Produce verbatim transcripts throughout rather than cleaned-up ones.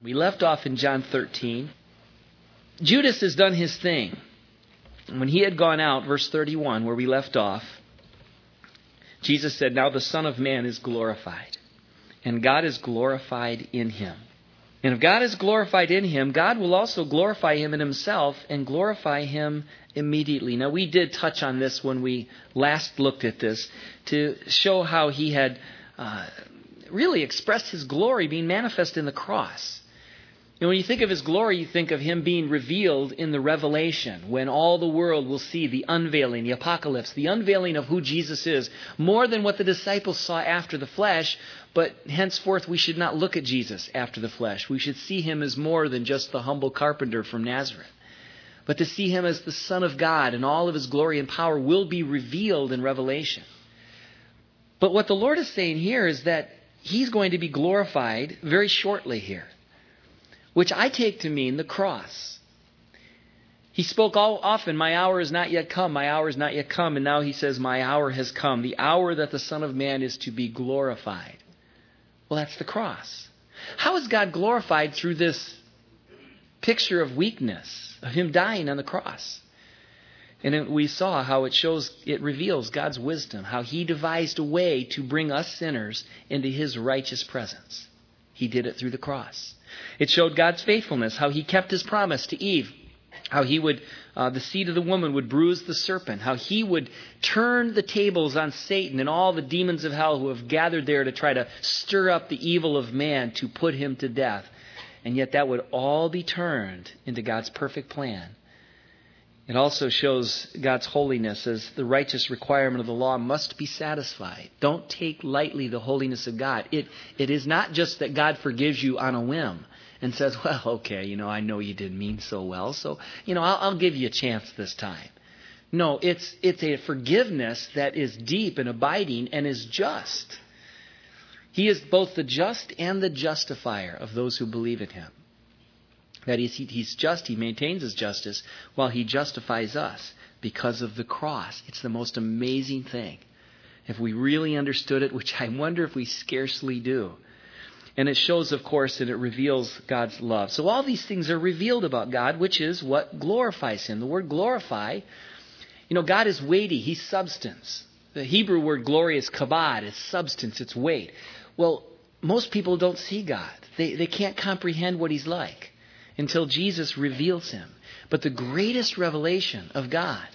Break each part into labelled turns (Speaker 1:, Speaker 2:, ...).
Speaker 1: We left off in John thirteen. Judas has done his thing. When he had gone out, verse thirty-one, where we left off, Jesus said, "Now the Son of Man is glorified, and God is glorified in him. And if God is glorified in him, God will also glorify him in himself and glorify him immediately." Now, we did touch on this when we last looked at this to show how he had uh, really expressed his glory being manifest in the cross. And when you think of his glory, you think of him being revealed in the revelation, when all the world will see the unveiling, the apocalypse, the unveiling of who Jesus is, more than what the disciples saw after the flesh. But henceforth, we should not look at Jesus after the flesh. We should see him as more than just the humble carpenter from Nazareth, but to see him as the Son of God, and all of his glory and power will be revealed in Revelation. But what the Lord is saying here is that he's going to be glorified very shortly here, which I take to mean the cross. He spoke all often, "My hour is not yet come, my hour is not yet come." And now he says, "My hour has come," the hour that the Son of Man is to be glorified. Well, that's the cross. How is God glorified? Through this picture of weakness, of him dying on the cross. And it, we saw how it shows, it reveals God's wisdom, how he devised a way to bring us sinners into his righteous presence. He did it through the cross. It showed God's faithfulness, how he kept his promise to Eve, how he would, uh, the seed of the woman would bruise the serpent, how he would turn the tables on Satan and all the demons of hell who have gathered there to try to stir up the evil of man to put him to death. And yet that would all be turned into God's perfect plan. It also shows God's holiness as the righteous requirement of the law must be satisfied. Don't take lightly the holiness of God. It, it is not just that God forgives you on a whim and says, "Well, okay, you know, I know you didn't mean so well, so, you know, I'll, I'll give you a chance this time." No, it's, it's a forgiveness that is deep and abiding and is just. He is both the just and the justifier of those who believe in him. That is, he, he's just, he maintains his justice while he justifies us because of the cross. It's the most amazing thing. If we really understood it, which I wonder if we scarcely do. And it shows, of course, and it reveals God's love. So all these things are revealed about God, which is what glorifies him. The word glorify, you know, God is weighty. He's substance. The Hebrew word glory is kabod. It's substance. It's weight. Well, most people don't see God. They, they can't comprehend what he's like until Jesus reveals him. But the greatest revelation of God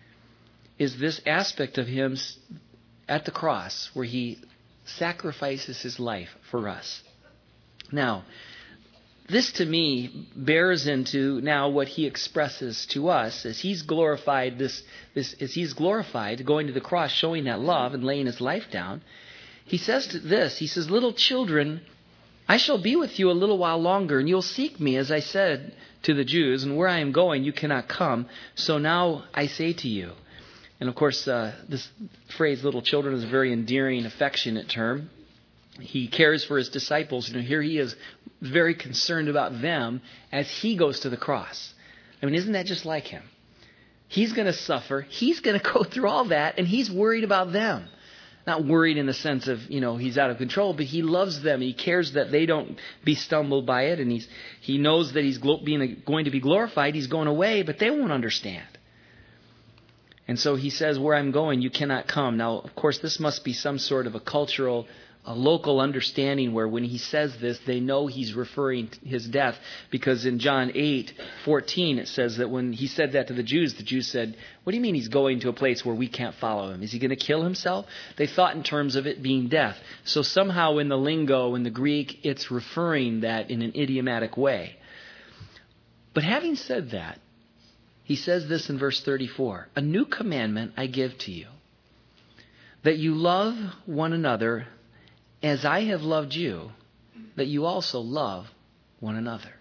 Speaker 1: is this aspect of him at the cross where he sacrifices his life for us. Now, this to me bears into now what he expresses to us as he's glorified this, this as he's glorified, going to the cross, showing that love and laying his life down. He says to this, he says, "Little children, I shall be with you a little while longer, and you'll seek me, as I said to the Jews, and where I am going, you cannot come. So now I say to you." And of course, uh, this phrase, "little children," is a very endearing, affectionate term. He cares for his disciples. You know, here he is very concerned about them as he goes to the cross. I mean, isn't that just like him? He's going to suffer. He's going to go through all that, and he's worried about them. Not worried in the sense of, you know, he's out of control, but he loves them. He cares that they don't be stumbled by it. And he's, he knows that he's glo- being, going to be glorified. He's going away, but they won't understand. And so he says, "Where I'm going, you cannot come." Now, of course, this must be some sort of a cultural, a local understanding where when he says this, they know he's referring to his death. Because in John eight fourteen, it says that when he said that to the Jews, the Jews said, "What do you mean he's going to a place where we can't follow him? Is he going to kill himself?" They thought in terms of it being death. So somehow in the lingo, in the Greek, it's referring that in an idiomatic way. But having said that, he says this in verse thirty-four, "A new commandment I give to you, that you love one another as I have loved you, that you also love one another."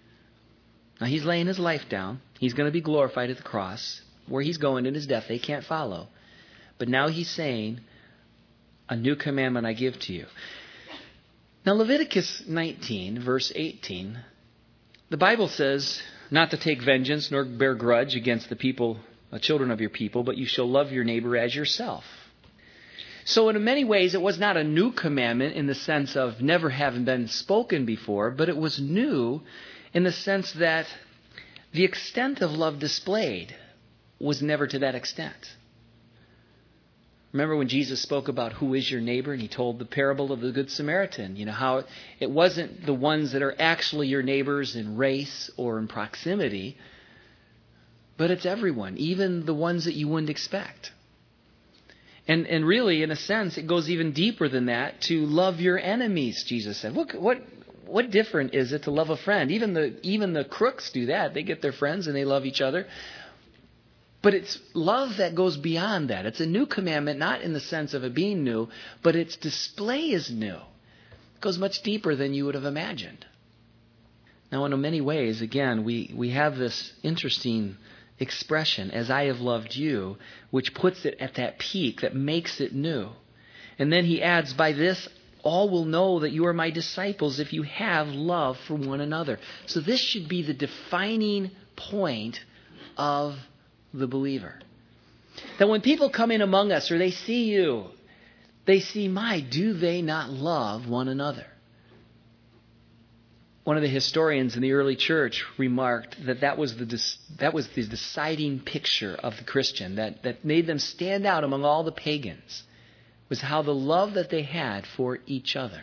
Speaker 1: Now he's laying his life down. He's going to be glorified at the cross. Where he's going in his death, they can't follow. But now he's saying, "A new commandment I give to you." Now Leviticus nineteen, verse eighteen, the Bible says, "Not to take vengeance nor bear grudge against the people, the children of your people, but you shall love your neighbor as yourself." So in many ways, it was not a new commandment in the sense of never having been spoken before, but it was new in the sense that the extent of love displayed was never to that extent. Remember when Jesus spoke about who is your neighbor, and he told the parable of the Good Samaritan, you know, how it wasn't the ones that are actually your neighbors in race or in proximity, but it's everyone, even the ones that you wouldn't expect. And and really, in a sense, it goes even deeper than that, to love your enemies, Jesus said. Look, what what different is it to love a friend? Even the even the crooks do that. They get their friends and they love each other. But it's love that goes beyond that. It's a new commandment, not in the sense of it being new, but its display is new. It goes much deeper than you would have imagined. Now, in many ways, again, we, we have this interesting expression, as I have loved you, which puts it at that peak, that makes it new. And then he adds, by this all will know that you are my disciples if you have love for one another. So this should be the defining point of the believer. That when people come in among us or they see you, they see, my, do they not love one another? One of the historians in the early church remarked that that was the that was the deciding picture of the Christian, that, that made them stand out among all the pagans, was how the love that they had for each other.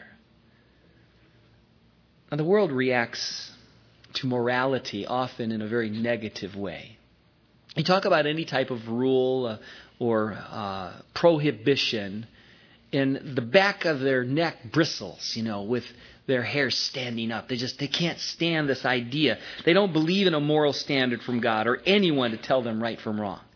Speaker 1: Now, the world reacts to morality often in a very negative way. You talk about any type of rule uh, or uh, prohibition, and the back of their neck bristles, you know, with their hair standing up. They just, they can't stand this idea. They don't believe in a moral standard from God or anyone to tell them right from wrong.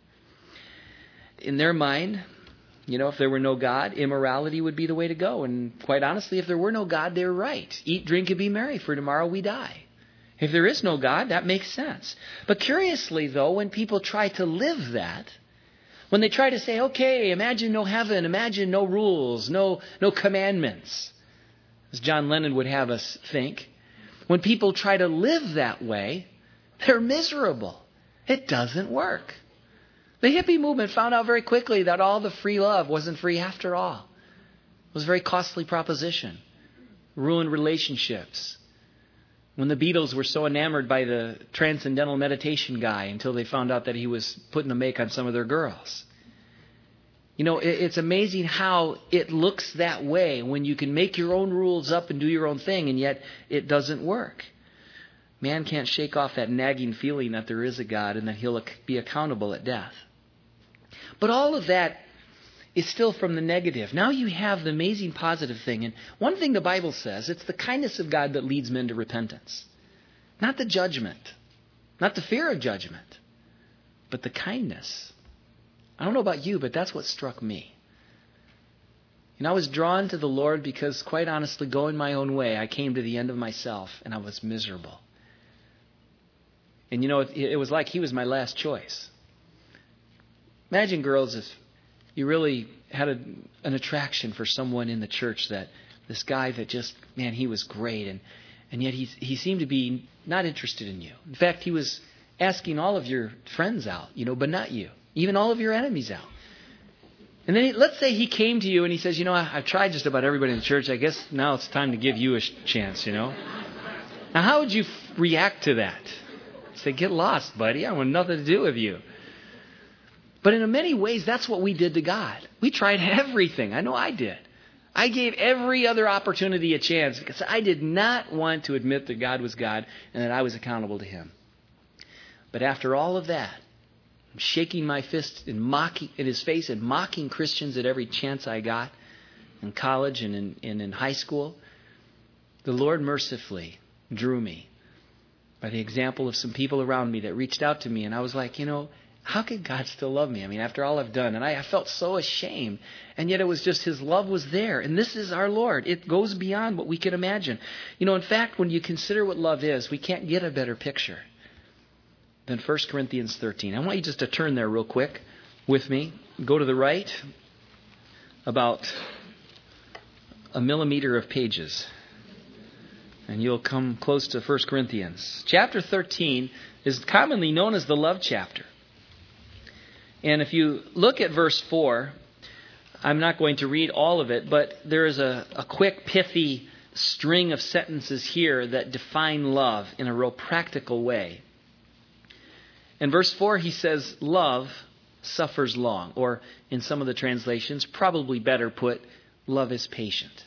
Speaker 1: In their mind, you know, if there were no God, immorality would be the way to go. And quite honestly, if there were no God, they're right. Eat, drink, and be merry, for tomorrow we die. If there is no God, that makes sense. But curiously, though, when people try to live that, when they try to say, okay, imagine no heaven, imagine no rules, no, no commandments, as John Lennon would have us think, when people try to live that way, they're miserable. It doesn't work. The hippie movement found out very quickly that all the free love wasn't free after all. It was a very costly proposition. Ruined relationships. When the Beatles were so enamored by the transcendental meditation guy until they found out that he was putting a make on some of their girls. You know, it's amazing how it looks that way when you can make your own rules up and do your own thing, and yet it doesn't work. Man can't shake off that nagging feeling that there is a God and that he'll be accountable at death. But all of that is still from the negative. Now you have the amazing positive thing. And one thing the Bible says, it's the kindness of God that leads men to repentance. Not the judgment. Not the fear of judgment. But the kindness. I don't know about you, but that's what struck me. And I was drawn to the Lord because, quite honestly, going my own way, I came to the end of myself and I was miserable. And you know, it, it was like he was my last choice. Imagine, girls, if you really had a, an attraction for someone in the church, that this guy that just, man, he was great, and, and yet he, he seemed to be not interested in you. In fact, he was asking all of your friends out, you know, but not you. Even all of your enemies out. And then he, let's say he came to you and he says, you know, I, I've tried just about everybody in the church. I guess now it's time to give you a sh- chance, you know. Now, how would you f- react to that? Say, get lost, buddy. I want nothing to do with you. But in many ways, that's what we did to God. We tried everything. I know I did. I gave every other opportunity a chance because I did not want to admit that God was God and that I was accountable to him. But after all of that, shaking my fist in mocking in his face and mocking Christians at every chance I got in college and in, and in high school, the Lord mercifully drew me by the example of some people around me that reached out to me. And I was like, you know, how could God still love me? I mean, after all I've done. And I, I felt so ashamed. And yet it was just his love was there. And this is our Lord. It goes beyond what we can imagine. You know, in fact, when you consider what love is, we can't get a better picture than First Corinthians thirteen. I want you just to turn there real quick with me. Go to the right about a millimeter of pages, and you'll come close to First Corinthians. Chapter thirteen is commonly known as the love chapter. And if you look at verse four, I'm not going to read all of it, but there is a, a quick, pithy string of sentences here that define love in a real practical way. In verse four, he says, love suffers long. Or in some of the translations, probably better put, love is patient.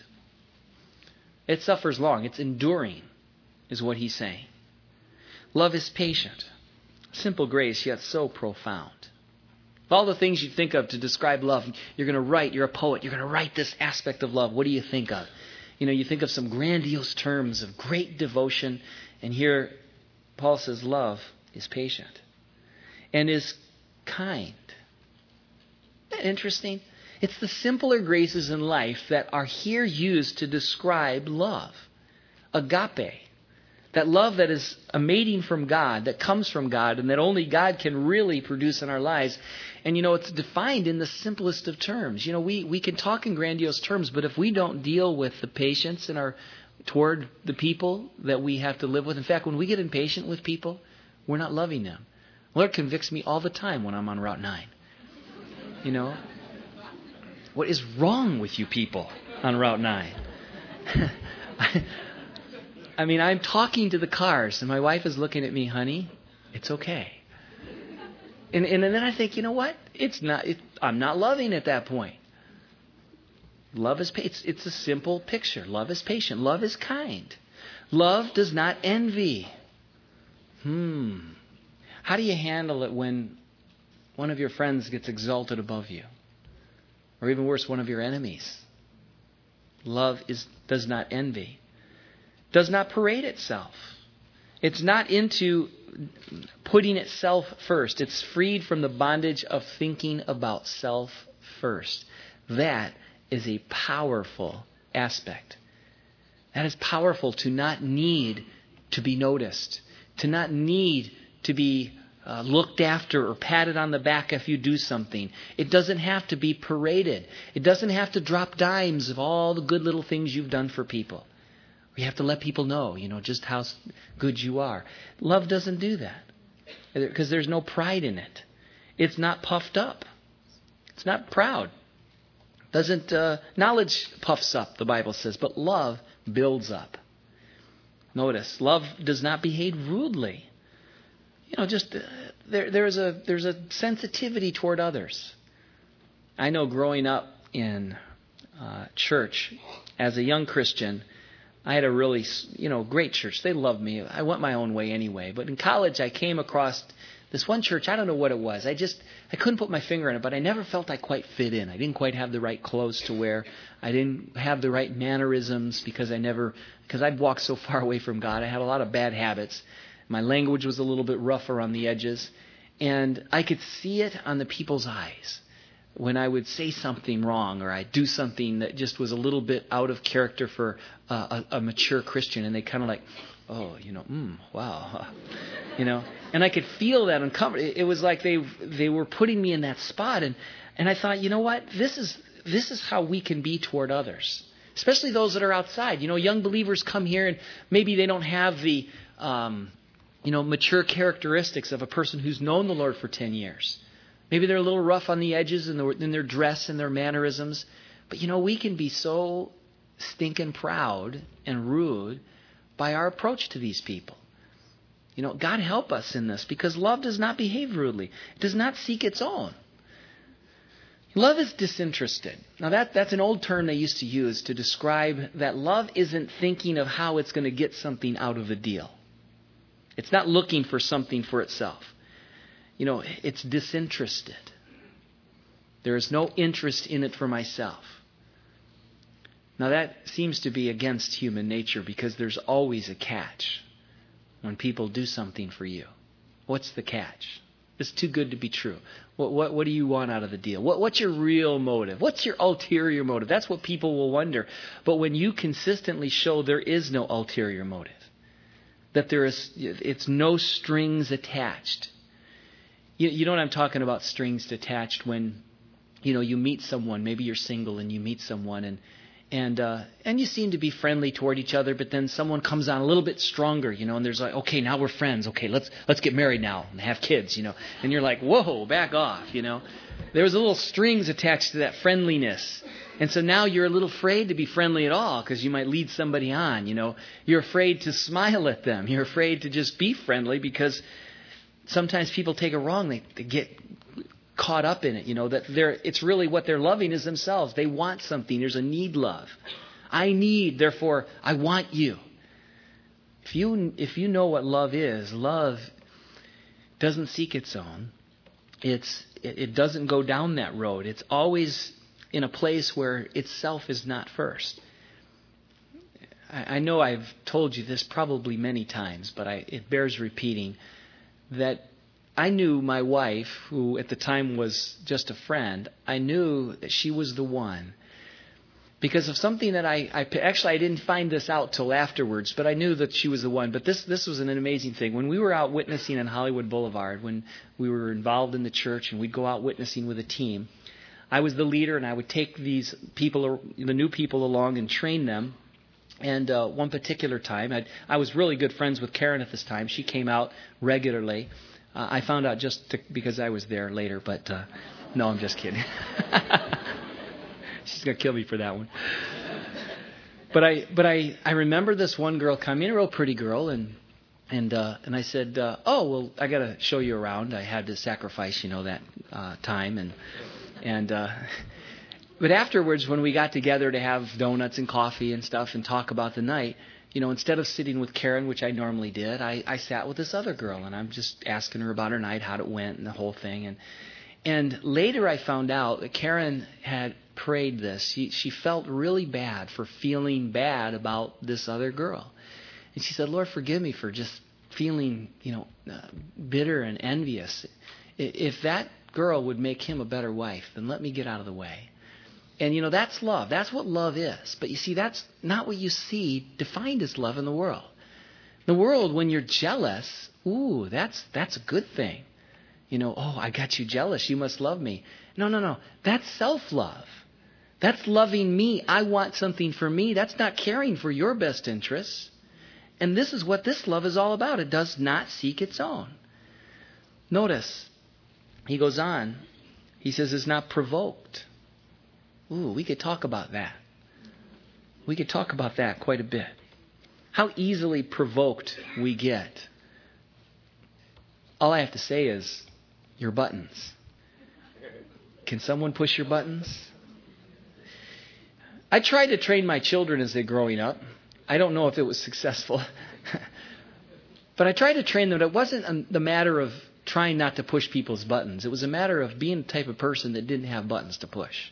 Speaker 1: It suffers long. It's enduring, is what he's saying. Love is patient. Simple grace, yet so profound. Of all the things you think of to describe love, you're going to write, you're a poet, you're going to write this aspect of love. What do you think of? You know, you think of some grandiose terms of great devotion. And here, Paul says love is patient and is kind. Isn't that interesting? It's the simpler graces in life that are here used to describe love. Agape. That love that is emanating from God, that comes from God, and that only God can really produce in our lives. And, you know, it's defined in the simplest of terms. You know, we, we can talk in grandiose terms, but if we don't deal with the patience in our toward the people that we have to live with. In fact, when we get impatient with people, we're not loving them. Lord convicts me all the time when I'm on Route nine. You know, what is wrong with you people on Route nine? I, I mean, I'm talking to the cars, and my wife is looking at me, honey, it's okay. And, and then I think, you know what? It's not. It, I'm not loving at that point. Love is it's, it's a simple picture. Love is patient. Love is kind. Love does not envy. Hmm. How do you handle it when one of your friends gets exalted above you? Or even worse, one of your enemies? Love is does not envy. Does not parade itself. It's not into putting itself first. It's freed from the bondage of thinking about self first. That is a powerful aspect. That is powerful, to not need to be noticed, to not need to be uh, looked after or patted on the back if you do something. It doesn't have to be paraded. It doesn't have to drop dimes of all the good little things you've done for people. You have to let people know, you know, just how good you are. Love doesn't do that because there's no pride in it. It's not puffed up. It's not proud. Doesn't uh, knowledge puffs up, the Bible says, but love builds up. Notice, love does not behave rudely. You know, just uh, there there's a there's a sensitivity toward others. I know growing up in uh, church as a young Christian, I had a really, you know, great church. They loved me. I went my own way anyway. But in college, I came across this one church. I don't know what it was. I just, I couldn't put my finger on it, but I never felt I quite fit in. I didn't quite have the right clothes to wear. I didn't have the right mannerisms because I never, because I'd walked so far away from God. I had a lot of bad habits. My language was a little bit rougher on the edges. And I could see it on the people's eyes when I would say something wrong or I'd do something that just was a little bit out of character for uh, a, a mature Christian. And they kind of like, oh, you know, mm, wow, you know. And I could feel that uncomfort. It was like they they were putting me in that spot. And, and I thought, you know what, this is this is how we can be toward others, especially those that are outside. You know, young believers come here and maybe they don't have the, um, you know, mature characteristics of a person who's known the Lord for ten years. Maybe they're a little rough on the edges in, the, in their dress and their mannerisms. But, you know, we can be so stinking proud and rude by our approach to these people. You know, God help us in this, because love does not behave rudely. It does not seek its own. Love is disinterested. Now, that, that's an old term they used to use to describe that love isn't thinking of how it's going to get something out of a deal. It's not looking for something for itself. You know, it's disinterested. There is no interest in it for myself. Now that seems to be against human nature, because there's always a catch when people do something for you. What's the catch? It's too good to be true. What what what do you want out of the deal? What what's your real motive? What's your ulterior motive? That's what people will wonder. But when you consistently show there is no ulterior motive, that there is, it's no strings attached. You, you know what I'm talking about, strings attached, when, you know, you meet someone, maybe you're single and you meet someone and and uh, and you seem to be friendly toward each other, but then someone comes on a little bit stronger, you know, and there's like, okay, now we're friends. Okay, let's let's get married now and have kids, you know. And you're like, whoa, back off, you know. There was a little strings attached to that friendliness. And so now you're a little afraid to be friendly at all because you might lead somebody on, you know. You're afraid to smile at them. You're afraid to just be friendly because sometimes people take it wrong. They, they get caught up in it, you know, that they're, it's really what they're loving is themselves. They want something. There's a need love. I need, therefore, I want you. If you if you know what love is, love doesn't seek its own. It's it, it doesn't go down that road. It's always in a place where itself is not first. I, I know I've told you this probably many times, but I, it bears repeating that I knew my wife, who at the time was just a friend, I knew that she was the one. Because of something that I, I actually I didn't find this out till afterwards, but I knew that she was the one. But this this was an amazing thing. When we were out witnessing on Hollywood Boulevard, when we were involved in the church and we'd go out witnessing with a team, I was the leader and I would take these people, the new people along and train them. And uh, one particular time, I'd, I was really good friends with Karen at this time. She came out regularly. Uh, I found out just to, because I was there later, but uh, no, I'm just kidding. She's going to kill me for that one. But I but I, I remember this one girl coming, a real pretty girl, and and uh, and I said, uh, oh, well, I got to show you around. I had to sacrifice, you know, that uh, time. And, and uh, but afterwards, when we got together to have donuts and coffee and stuff and talk about the night, you know, instead of sitting with Karen, which I normally did, I, I sat with this other girl, and I'm just asking her about her night, how it went, and the whole thing. And and later I found out that Karen had prayed this. She she felt really bad for feeling bad about this other girl. And she said, Lord, forgive me for just feeling, you know, uh, bitter and envious. If that girl would make him a better wife, then let me get out of the way. And, you know, that's love. That's what love is. But you see, that's not what you see defined as love in the world. In the world, when you're jealous, ooh, that's that's a good thing. You know, oh, I got you jealous. You must love me. No, no, no. That's self-love. That's loving me. I want something for me. That's not caring for your best interests. And this is what this love is all about. It does not seek its own. Notice, he goes on. He says it's not provoked. Ooh, we could talk about that. We could talk about that quite a bit. How easily provoked we get. All I have to say is, your buttons. Can someone push your buttons? I tried to train my children as they're growing up. I don't know if it was successful. But I tried to train them. It wasn't the matter of trying not to push people's buttons. It was a matter of being the type of person that didn't have buttons to push.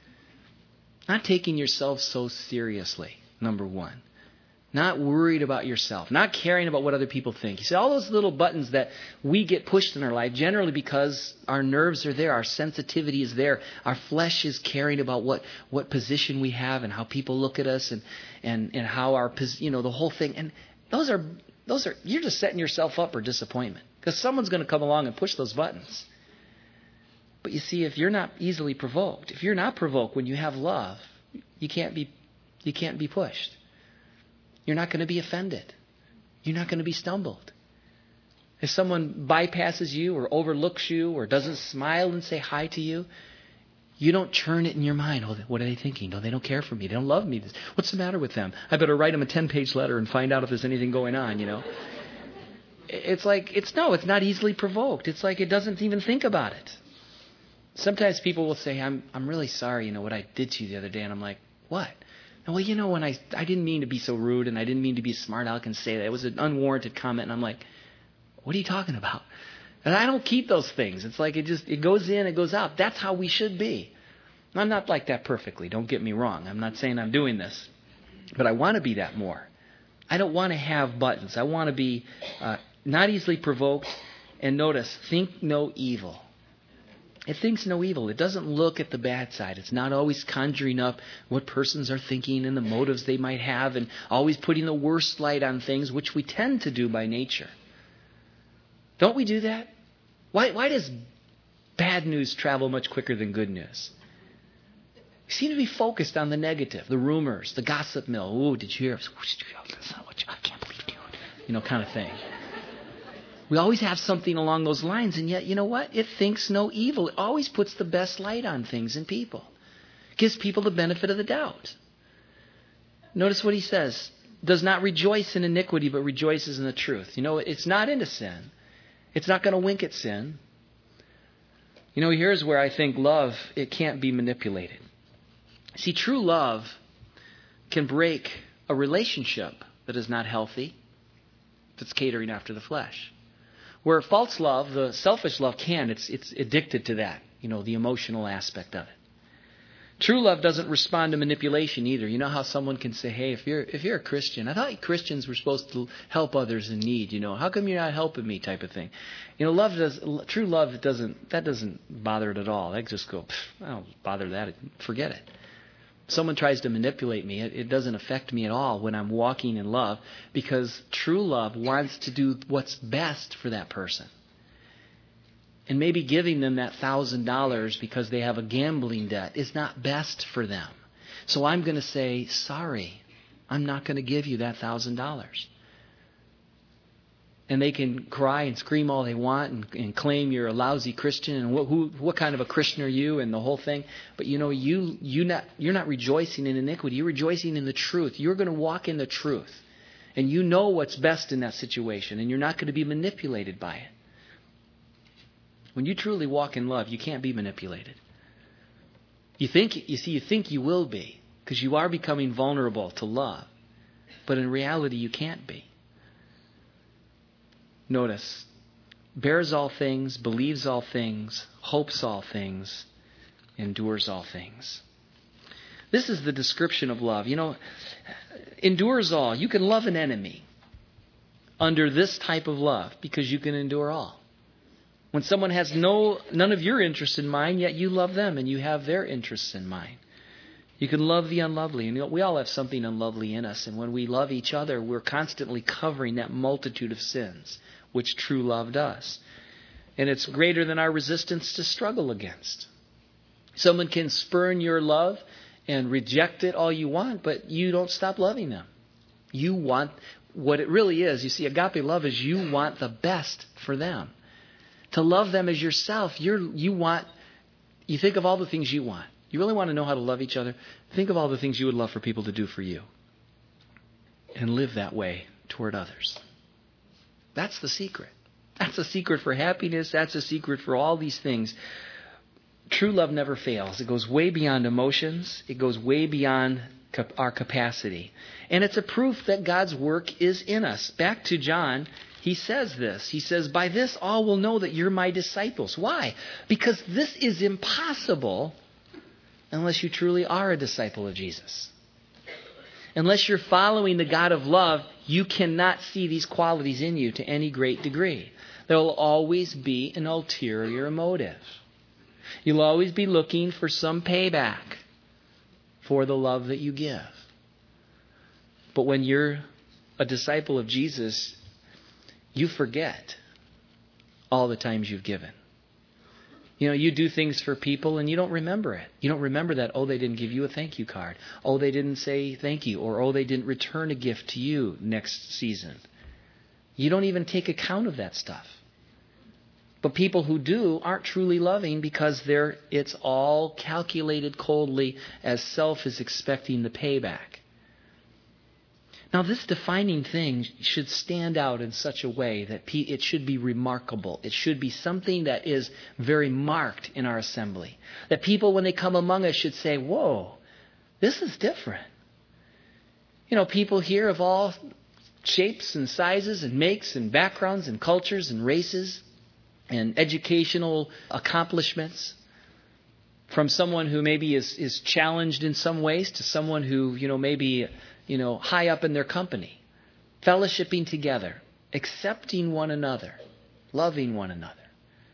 Speaker 1: Not taking yourself so seriously, number one. Not worried about yourself. Not caring about what other people think. You see, all those little buttons that we get pushed in our life, generally because our nerves are there, our sensitivity is there, our flesh is caring about what, what position we have and how people look at us and, and, and how our, you know, the whole thing. And those are, those are, you're just setting yourself up for disappointment because someone's going to come along and push those buttons. But you see, if you're not easily provoked, if you're not provoked when you have love, you can't be, you can't be pushed. You're not going to be offended. You're not going to be stumbled. If someone bypasses you or overlooks you or doesn't smile and say hi to you, you don't churn it in your mind. Oh, what are they thinking? No, they don't care for me. They don't love me. What's the matter with them? I better write them a ten-page letter and find out if there's anything going on, you know. It's like, it's no, it's not easily provoked. It's like it doesn't even think about it. Sometimes people will say, I'm I'm really sorry, you know, what I did to you the other day. And I'm like, what? Well, you know, when I I didn't mean to be so rude and I didn't mean to be smart aleck and say that. It was an unwarranted comment. And I'm like, what are you talking about? And I don't keep those things. It's like it just, it goes in, it goes out. That's how we should be. I'm not like that perfectly. Don't get me wrong. I'm not saying I'm doing this. But I want to be that more. I don't want to have buttons. I want to be uh, not easily provoked. And notice, think no evil. It thinks no evil. It doesn't look at the bad side. It's not always conjuring up what persons are thinking and the motives they might have and always putting the worst light on things, which we tend to do by nature. Don't we do that? Why, why does bad news travel much quicker than good news? We seem to be focused on the negative, the rumors, the gossip mill. Ooh, did you hear? That's not what you, I can't believe you. You know, kind of thing. We always have something along those lines, and yet, you know what? It thinks no evil. It always puts the best light on things and people. It gives people the benefit of the doubt. Notice what he says. Does not rejoice in iniquity, but rejoices in the truth. You know, it's not into sin. It's not going to wink at sin. You know, here's where I think love, it can't be manipulated. See, true love can break a relationship that is not healthy if it's catering after the flesh. Where false love, the selfish love can, it's it's addicted to that, you know, the emotional aspect of it. True love doesn't respond to manipulation either. You know how someone can say, hey, if you're if you're a Christian, I thought Christians were supposed to help others in need, you know. How come you're not helping me type of thing? You know, love does true love doesn't that doesn't bother it at all. They just go, I don't bother that. Forget it. If someone tries to manipulate me, it, it doesn't affect me at all when I'm walking in love, because true love wants to do what's best for that person. And maybe giving them that thousand dollars because they have a gambling debt is not best for them. So I'm going to say, sorry, I'm not going to give you that thousand dollars. And they can cry and scream all they want and, and claim you're a lousy Christian and what, who, what kind of a Christian are you and the whole thing. But you know, you you not you're not rejoicing in iniquity. You're rejoicing in the truth. You're going to walk in the truth, and you know what's best in that situation, and you're not going to be manipulated by it. When you truly walk in love, you can't be manipulated. You think you see you think you will be because you are becoming vulnerable to love, but in reality, you can't be. Notice, bears all things, believes all things, hopes all things, endures all things. This is the description of love. You know, endures all. You can love an enemy under this type of love because you can endure all. When someone has no none of your interests in mind, yet you love them and you have their interests in mind. You can love the unlovely. And you know, we all have something unlovely in us. And when we love each other, we're constantly covering that multitude of sins, which true love does. And it's greater than our resistance to struggle against. Someone can spurn your love and reject it all you want, but you don't stop loving them. You want what it really is. You see, agape love is you want the best for them. To love them as yourself, you're, you want, you think of all the things you want. You really want to know how to love each other? Think of all the things you would love for people to do for you. And live that way toward others. That's the secret. That's the secret for happiness. That's the secret for all these things. True love never fails. It goes way beyond emotions. It goes way beyond our capacity. And it's a proof that God's work is in us. Back to John, he says this. He says, by this all will know that you're my disciples. Why? Because this is impossible unless you truly are a disciple of Jesus. Unless you're following the God of love, you cannot see these qualities in you to any great degree. There will always be an ulterior motive. You'll always be looking for some payback for the love that you give. But when you're a disciple of Jesus, you forget all the times you've given. You know, you do things for people and you don't remember it. You don't remember that, oh, they didn't give you a thank you card. Oh, they didn't say thank you. Or, oh, they didn't return a gift to you next season. You don't even take account of that stuff. But people who do aren't truly loving because they're it's all calculated coldly as self is expecting the payback. Now, this defining thing should stand out in such a way that it should be remarkable. It should be something that is very marked in our assembly. That people, when they come among us, should say, whoa, this is different. You know, people here of all shapes and sizes and makes and backgrounds and cultures and races and educational accomplishments. From someone who maybe is, is challenged in some ways to someone who, you know, maybe... you know, high up in their company, fellowshipping together, accepting one another, loving one another,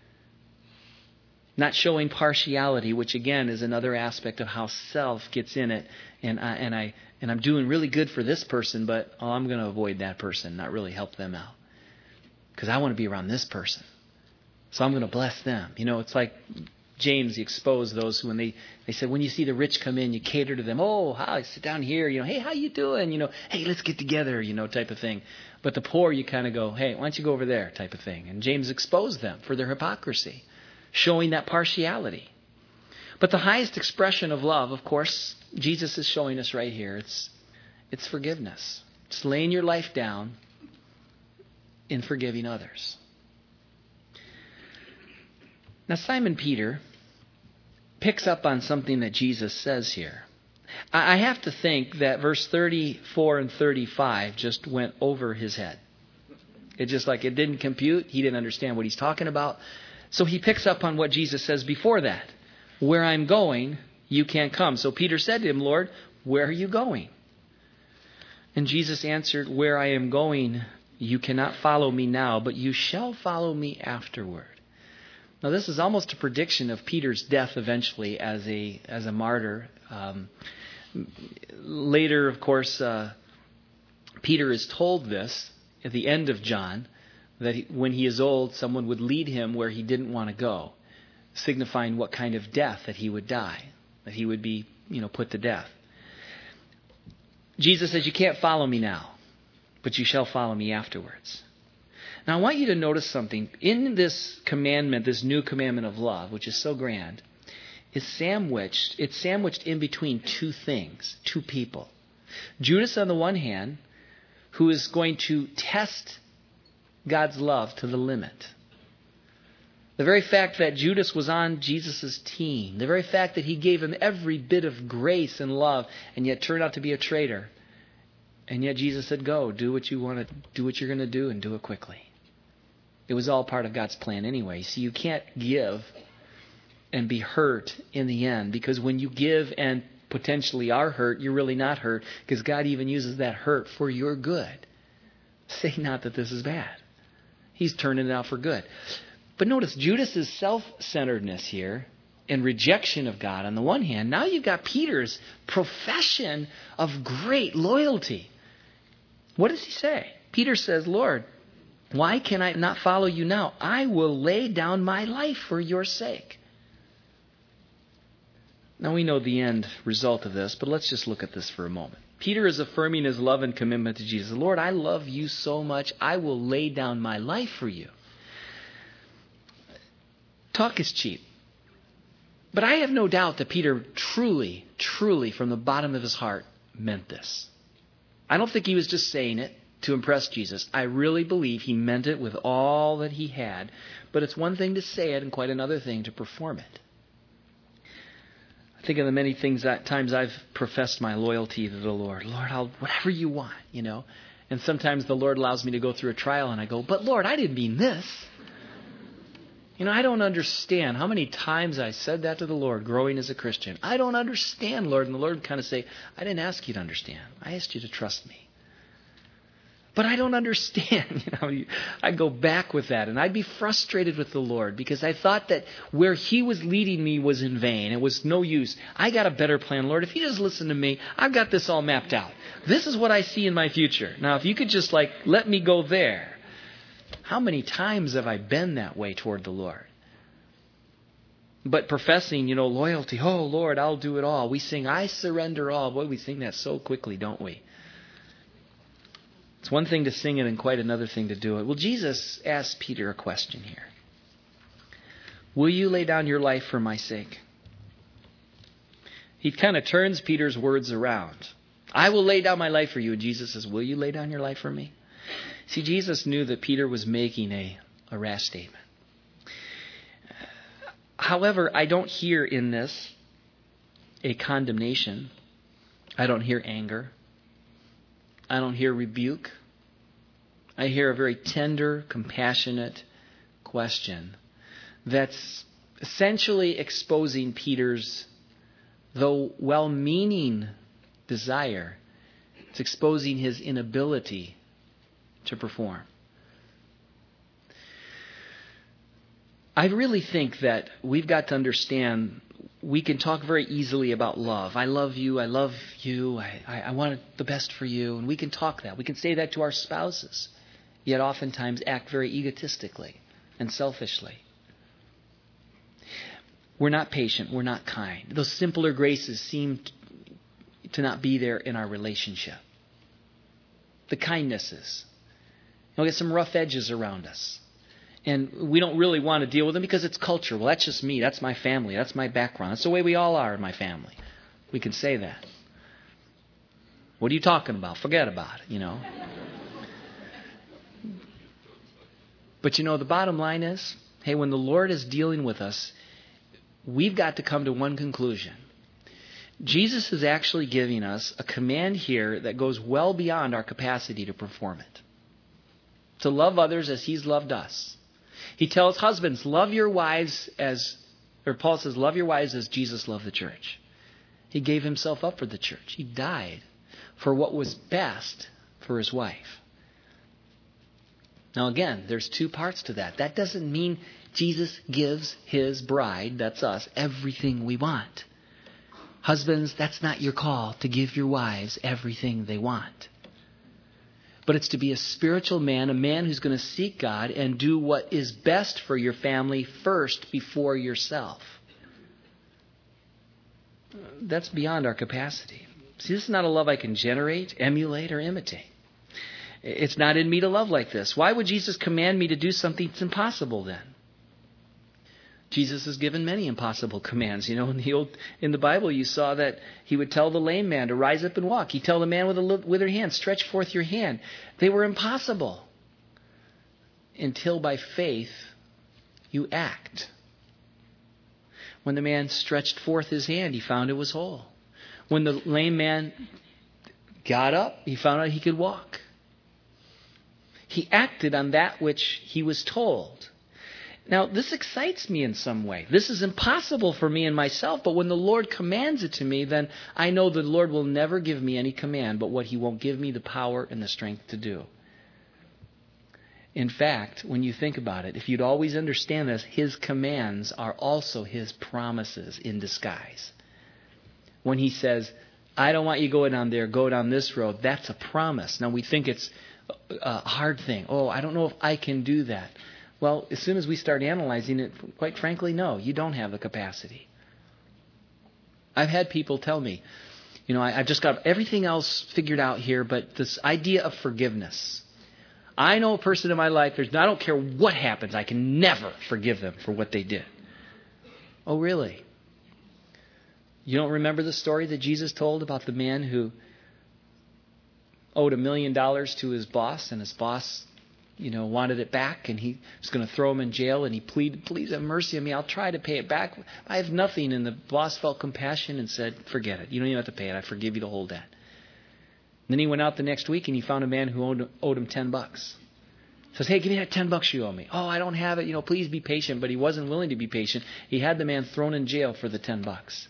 Speaker 1: not showing partiality, which again is another aspect of how self gets in it. And I, and I and I'm doing really good for this person, but oh, I'm going to avoid that person, not really help them out, because I want to be around this person, so I'm going to bless them. You know, it's like James, he exposed those who, when they, they said, when you see the rich come in, you cater to them. Oh, hi, sit down here. You know, hey, how you doing? You know, hey, let's get together, you know, type of thing. But the poor, you kind of go, hey, why don't you go over there, type of thing. And James exposed them for their hypocrisy, showing that partiality. But the highest expression of love, of course, Jesus is showing us right here. It's, it's forgiveness. It's laying your life down in forgiving others. Now, Simon Peter picks up on something that Jesus says here. I have to think that verse thirty-four and thirty-five just went over his head. It just like it didn't compute. He didn't understand what he's talking about. So he picks up on what Jesus says before that. Where I'm going, you can't come. So Peter said to him, Lord, where are you going? And Jesus answered, where I am going, you cannot follow me now, but you shall follow me afterward. Now, this is almost a prediction of Peter's death eventually as a as a martyr. Um, later, of course, uh, Peter is told this at the end of John, that he, when he is old, someone would lead him where he didn't want to go, signifying what kind of death that he would die, that he would be, you know, put to death. Jesus says, you can't follow me now, but you shall follow me afterwards. Now, I want you to notice something. In this commandment, this new commandment of love, which is so grand, is sandwiched, it's sandwiched in between two things, two people. Judas, on the one hand, who is going to test God's love to the limit. The very fact that Judas was on Jesus' team, the very fact that he gave him every bit of grace and love, and yet turned out to be a traitor. And yet Jesus said, go, do what you want to, do what you're going to do, and do it quickly. It was all part of God's plan anyway. So you can't give and be hurt in the end, because when you give and potentially are hurt, you're really not hurt, because God even uses that hurt for your good. Say not that this is bad. He's turning it out for good. But notice Judas's self-centeredness here and rejection of God on the one hand. Now you've got Peter's profession of great loyalty. What does he say? Peter says, Lord, why can I not follow you now? I will lay down my life for your sake. Now we know the end result of this, but let's just look at this for a moment. Peter is affirming his love and commitment to Jesus. Lord, I love you so much, I will lay down my life for you. Talk is cheap. But I have no doubt that Peter truly, truly, from the bottom of his heart, meant this. I don't think he was just saying it to impress Jesus. I really believe he meant it with all that he had. But it's one thing to say it and quite another thing to perform it. I think of the many things that times I've professed my loyalty to the Lord. Lord, I'll whatever you want, you know. And sometimes the Lord allows me to go through a trial and I go, but Lord, I didn't mean this. You know, I don't understand how many times I said that to the Lord growing as a Christian. I don't understand, Lord. And the Lord would kind of say, I didn't ask you to understand. I asked you to trust me. But I don't understand. You know, I'd go back with that and I'd be frustrated with the Lord because I thought that where he was leading me was in vain. It was no use. I got a better plan, Lord. If you just listen to me, I've got this all mapped out. This is what I see in my future. Now, if you could just like let me go there. How many times have I been that way toward the Lord? But professing, you know, loyalty. Oh, Lord, I'll do it all. We sing, I surrender all. Boy, we sing that so quickly, don't we? It's one thing to sing it and quite another thing to do it. Well, Jesus asked Peter a question here. Will you lay down your life for my sake? He kind of turns Peter's words around. I will lay down my life for you. And Jesus says, will you lay down your life for me? See, Jesus knew that Peter was making a, a rash statement. However, I don't hear in this a condemnation. I don't hear anger. I don't hear rebuke. I hear a very tender, compassionate question that's essentially exposing Peter's, though well-meaning desire. It's exposing his inability to perform. I really think that we've got to understand we can talk very easily about love. I love you, I love you, I, I, I want the best for you. And we can talk that. We can say that to our spouses, yet oftentimes act very egotistically and selfishly. We're not patient. We're not kind. Those simpler graces seem to not be there in our relationship. The kindnesses. We'll get some rough edges around us. And we don't really want to deal with them because it's culture. Well, that's just me. That's my family. That's my background. That's the way we all are in my family. We can say that. What are you talking about? Forget about it, you know. But you know, the bottom line is, hey, when the Lord is dealing with us, we've got to come to one conclusion. Jesus is actually giving us a command here that goes well beyond our capacity to perform it. To love others as He's loved us. He tells husbands, love your wives as, or Paul says, love your wives as Jesus loved the church. He gave Himself up for the church. He died for what was best for His wife. Now again, there's two parts to that. That doesn't mean Jesus gives His bride, that's us, everything we want. Husbands, that's not your call to give your wives everything they want. But it's to be a spiritual man, a man who's going to seek God and do what is best for your family first before yourself. That's beyond our capacity. See, this is not a love I can generate, emulate, or imitate. It's not in me to love like this. Why would Jesus command me to do something that's impossible then? Jesus has given many impossible commands. You know, in the old, in the Bible, you saw that He would tell the lame man to rise up and walk. He'd tell the man with a withered hand, stretch forth your hand. They were impossible until by faith you act. When the man stretched forth his hand, he found it was whole. When the lame man got up, he found out he could walk. He acted on that which he was told. Now, this excites me in some way. This is impossible for me and myself, but when the Lord commands it to me, then I know the Lord will never give me any command but what He won't give me the power and the strength to do. In fact, when you think about it, if you'd always understand this, His commands are also His promises in disguise. When He says, I don't want you going down there, go down this road, that's a promise. Now, we think it's a hard thing. Oh, I don't know if I can do that. Well, as soon as we start analyzing it, quite frankly, no, you don't have the capacity. I've had people tell me, you know, I, I've just got everything else figured out here, but this idea of forgiveness. I know a person in my life, there's, I don't care what happens, I can never forgive them for what they did. Oh, really? You don't remember the story that Jesus told about the man who owed a million dollars to his boss, and his boss, you know, wanted it back, and he was going to throw him in jail, and he pleaded, please have mercy on me, I'll try to pay it back. I have nothing. And the boss felt compassion and said, forget it. You don't even have to pay it. I forgive you the whole debt. And then he went out the next week, and he found a man who owed, owed him ten bucks. He says, hey, give me that ten bucks you owe me. Oh, I don't have it. You know, please be patient. But he wasn't willing to be patient. He had the man thrown in jail for the ten bucks.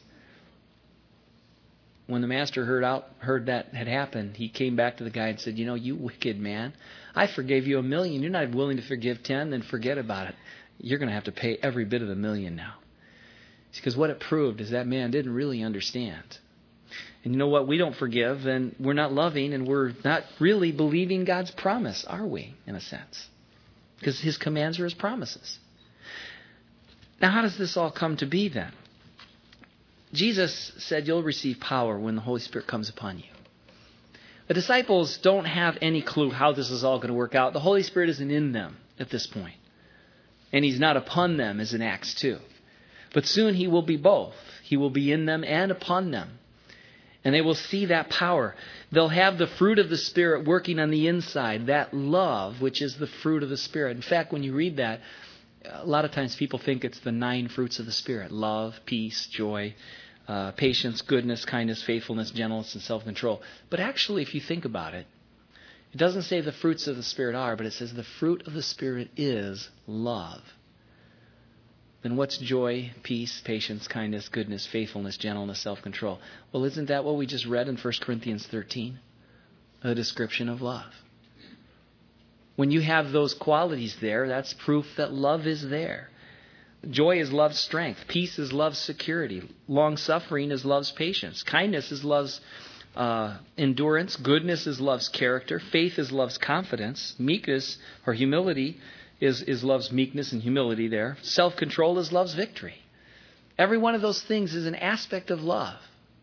Speaker 1: When the master heard out heard that had happened, he came back to the guy and said, you know, you wicked man, I forgave you a million. You're not willing to forgive ten, then forget about it. You're going to have to pay every bit of the million now. Because what it proved is that man didn't really understand. And you know what? We don't forgive, and we're not loving, and we're not really believing God's promise, are we, in a sense? Because His commands are His promises. Now, how does this all come to be then? Jesus said you'll receive power when the Holy Spirit comes upon you. The disciples don't have any clue how this is all going to work out. The Holy Spirit isn't in them at this point. And He's not upon them as in Acts two. But soon He will be both. He will be in them and upon them. And they will see that power. They'll have the fruit of the Spirit working on the inside, that love, which is the fruit of the Spirit. In fact, when you read that, a lot of times people think it's the nine fruits of the Spirit: love, peace, joy, uh, patience, goodness, kindness, faithfulness, gentleness, and self-control. But actually, if you think about it, it doesn't say the fruits of the Spirit are, but it says the fruit of the Spirit is love. Then what's joy, peace, patience, kindness, goodness, faithfulness, gentleness, self-control? Well, isn't that what we just read in First Corinthians thirteen? A description of love. When you have those qualities there, that's proof that love is there. Joy is love's strength. Peace is love's security. Long-suffering is love's patience. Kindness is love's uh, endurance. Goodness is love's character. Faith is love's confidence. Meekness or humility is, is love's meekness and humility there. Self-control is love's victory. Every one of those things is an aspect of love.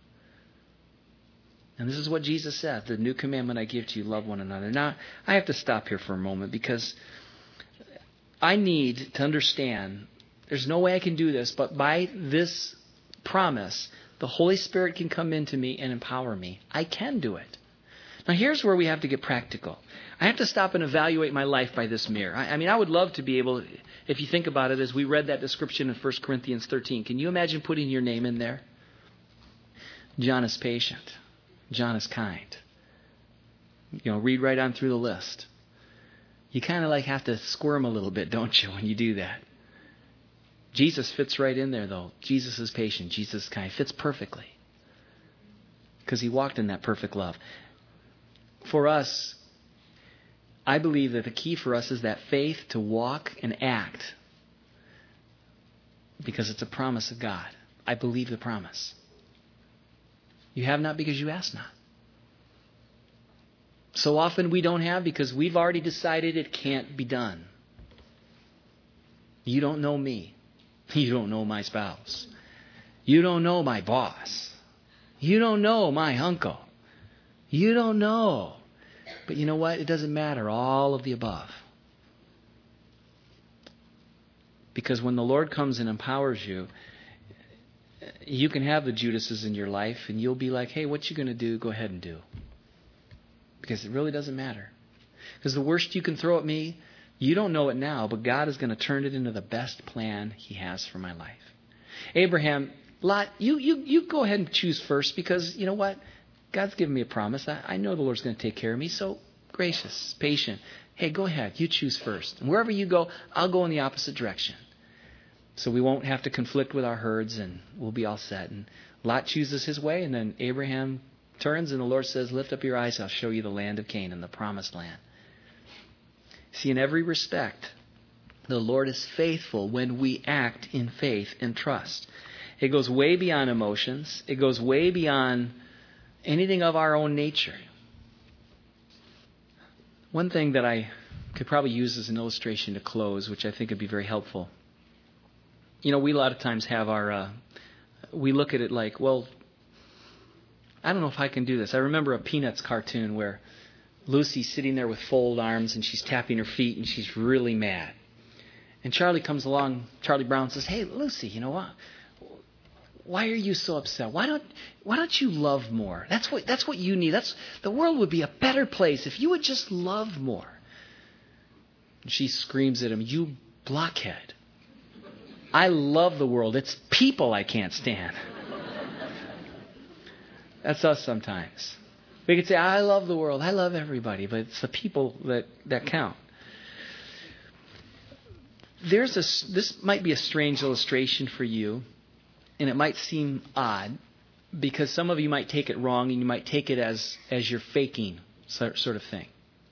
Speaker 1: And this is what Jesus said, the new commandment I give to you, love one another. Now, I have to stop here for a moment because I need to understand there's no way I can do this, but by this promise, the Holy Spirit can come into me and empower me. I can do it. Now, here's where we have to get practical. I have to stop and evaluate my life by this mirror. I, I mean, I would love to be able, if you think about it, as we read that description in First Corinthians thirteen, can you imagine putting your name in there? John is patient. John is kind. You know, read right on through the list. You kind of like have to squirm a little bit, don't you, when you do that? Jesus fits right in there, though. Jesus is patient. Jesus is kind. Fits perfectly. Because he walked in that perfect love. For us, I believe that the key for us is that faith to walk and act. Because it's a promise of God. I believe the promise. You have not because you ask not. So often we don't have because we've already decided it can't be done. You don't know me. You don't know my spouse. You don't know my boss. You don't know my uncle. You don't know. But you know what? It doesn't matter. All of the above. Because when the Lord comes and empowers you, you can have the Judases in your life and you'll be like, hey, what you going to do? Go ahead and do. Because it really doesn't matter. Because the worst you can throw at me, you don't know it now, but God is going to turn it into the best plan he has for my life. Abraham, Lot, you, you, you go ahead and choose first because you know what? God's given me a promise. I, I know the Lord's going to take care of me. So gracious, patient. Hey, go ahead. You choose first. And wherever you go, I'll go in the opposite direction. So we won't have to conflict with our herds and we'll be all set. And Lot chooses his way and then Abraham turns and the Lord says, lift up your eyes. I'll show you the land of Canaan, the promised land. See, in every respect, the Lord is faithful when we act in faith and trust. It goes way beyond emotions. It goes way beyond anything of our own nature. One thing that I could probably use as an illustration to close, which I think would be very helpful. You know, we a lot of times have our, uh, we look at it like, well, I don't know if I can do this. I remember a Peanuts cartoon where Lucy's sitting there with folded arms and she's tapping her feet and she's really mad. And Charlie comes along, Charlie Brown says, hey, Lucy, you know what? Why are you so upset? Why don't why don't you love more? That's what that's what you need. That's the world would be a better place if you would just love more. And she screams at him, you blockhead. I love the world. It's people I can't stand. That's us sometimes. We could say, I love the world. I love everybody. But it's the people that, that count. There's a, this might be a strange illustration for you. And it might seem odd. Because some of you might take it wrong. And you might take it as, as you're faking sort of thing.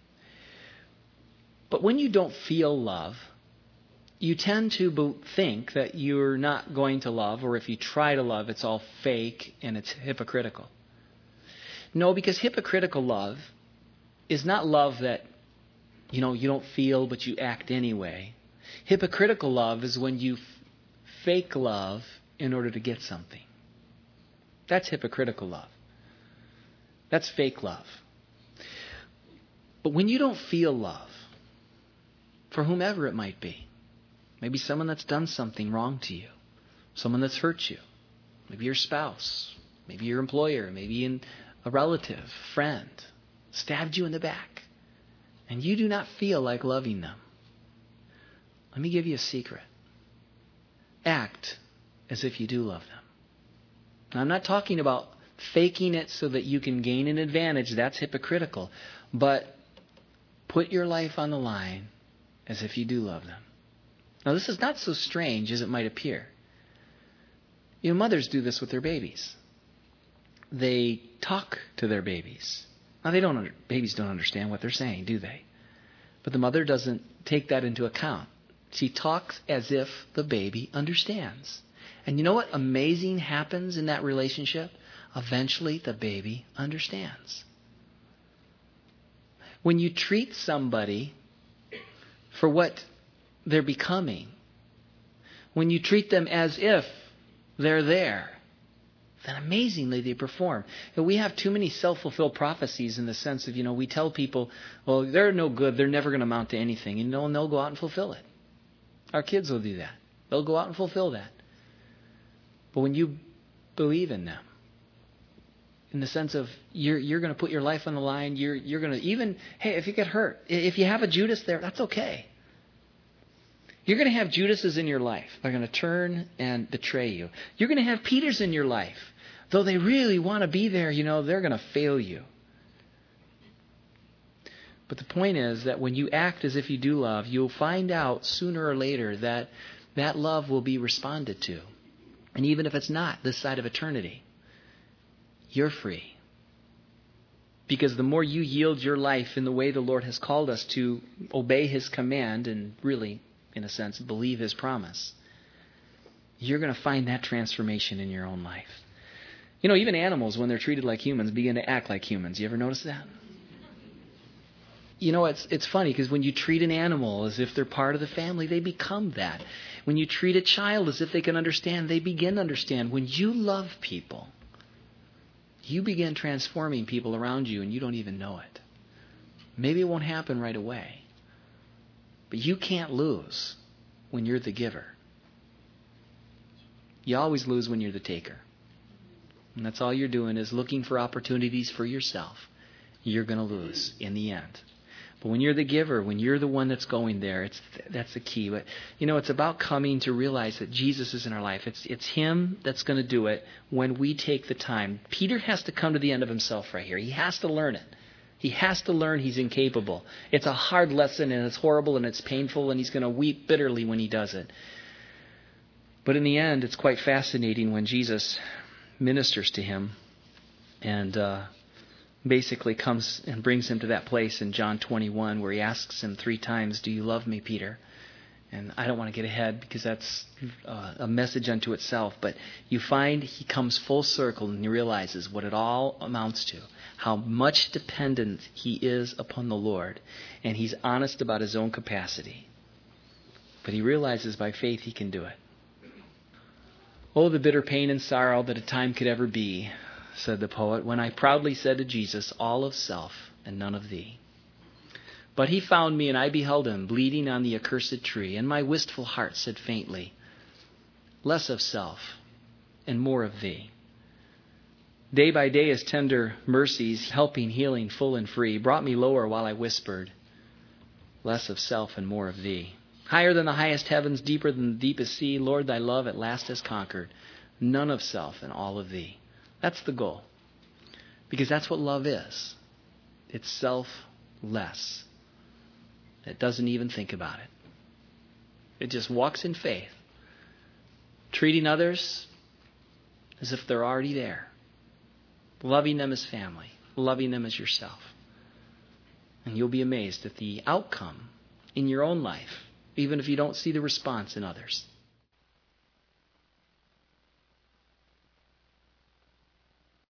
Speaker 1: But when you don't feel love, you tend to think that you're not going to love. Or if you try to love, it's all fake and it's hypocritical. No, because hypocritical love is not love that, you know, you don't feel but you act anyway. Hypocritical love is when you f- fake love in order to get something. That's hypocritical love. That's fake love. But when you don't feel love, for whomever it might be, maybe someone that's done something wrong to you, someone that's hurt you, maybe your spouse, maybe your employer, maybe in a relative, friend, stabbed you in the back, and you do not feel like loving them. Let me give you a secret. Act as if you do love them. Now, I'm not talking about faking it so that you can gain an advantage. That's hypocritical. But put your life on the line as if you do love them. Now, this is not so strange as it might appear. You know, mothers do this with their babies. They talk to their babies. Now, they don't. Under, babies don't understand what they're saying, do they? But the mother doesn't take that into account. She talks as if the baby understands. And you know what amazing happens in that relationship? Eventually, the baby understands. When you treat somebody for what they're becoming, when you treat them as if they're there, then amazingly they perform. And we have too many self-fulfilled prophecies in the sense of, you know, we tell people, well, they're no good, they're never going to amount to anything. And, you know, and they'll go out and fulfill it. Our kids will do that. They'll go out and fulfill that. But when you believe in them, in the sense of you're you're going to put your life on the line, you're you're going to even, hey, if you get hurt, if you have a Judas there, that's okay. You're going to have Judases in your life. They're going to turn and betray you. You're going to have Peters in your life. Though they really want to be there, you know, they're going to fail you. But the point is that when you act as if you do love, you'll find out sooner or later that that love will be responded to. And even if it's not this side of eternity, you're free. Because the more you yield your life in the way the Lord has called us to obey His command and really, in a sense, believe His promise, you're going to find that transformation in your own life. You know, even animals, when they're treated like humans, begin to act like humans. You ever notice that? You know, it's it's funny because when you treat an animal as if they're part of the family, they become that. When you treat a child as if they can understand, they begin to understand. When you love people, you begin transforming people around you and you don't even know it. Maybe it won't happen right away. But you can't lose when you're the giver. You always lose when you're the taker. And that's all you're doing is looking for opportunities for yourself. You're going to lose in the end. But when you're the giver, when you're the one that's going there, it's that's the key. But you know, it's about coming to realize that Jesus is in our life. It's it's Him that's going to do it when we take the time. Peter has to come to the end of himself right here. He has to learn it. He has to learn he's incapable. It's a hard lesson and it's horrible and it's painful and he's going to weep bitterly when he does it. But in the end, it's quite fascinating when Jesus ministers to him and uh, basically comes and brings him to that place in John twenty-one where he asks him three times, "Do you love me, Peter?" And I don't want to get ahead because that's uh, a message unto itself. But you find he comes full circle and he realizes what it all amounts to. How much dependent he is upon the Lord. And he's honest about his own capacity. But he realizes by faith he can do it. "Oh, the bitter pain and sorrow that a time could ever be," said the poet, "when I proudly said to Jesus, all of self and none of thee. But he found me and I beheld him bleeding on the accursed tree. And my wistful heart said faintly, less of self and more of thee. Day by day his tender mercies, helping, healing, full and free, brought me lower while I whispered, less of self and more of thee. Higher than the highest heavens, deeper than the deepest sea, Lord, thy love at last has conquered. None of self and all of thee." That's the goal. Because that's what love is. It's selfless. It doesn't even think about it. It just walks in faith, treating others as if they're already there. Loving them as family. Loving them as yourself. And you'll be amazed at the outcome in your own life, even if you don't see the response in others.